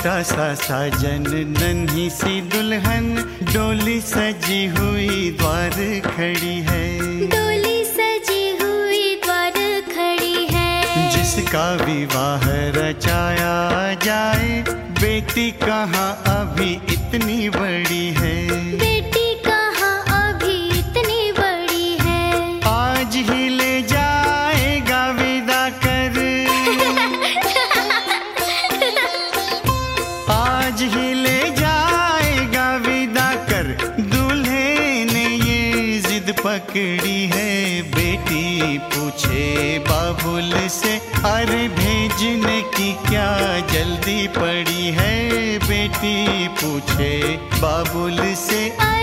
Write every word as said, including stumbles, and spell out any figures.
छोटा सा साजन नन्ही सी दुल्हन, डोली सजी हुई द्वार खड़ी है। डोली सजी हुई द्वार खड़ी है। जिसका विवाह रचाया जाए, बेटी कहाँ अभी इतनी बड़ी है। बेटी कहाँ अभी इतनी बड़ी है। आज ही ले जाएगा विदा कर, आज ही ले जाएगा विदा कर। दूल्हे ने ये जिद पकड़ी है, बेटी पूछे बाबुल से, अरे भेजने की क्या जल्दी पड़ी है। बेटी पूछे बाबुल से,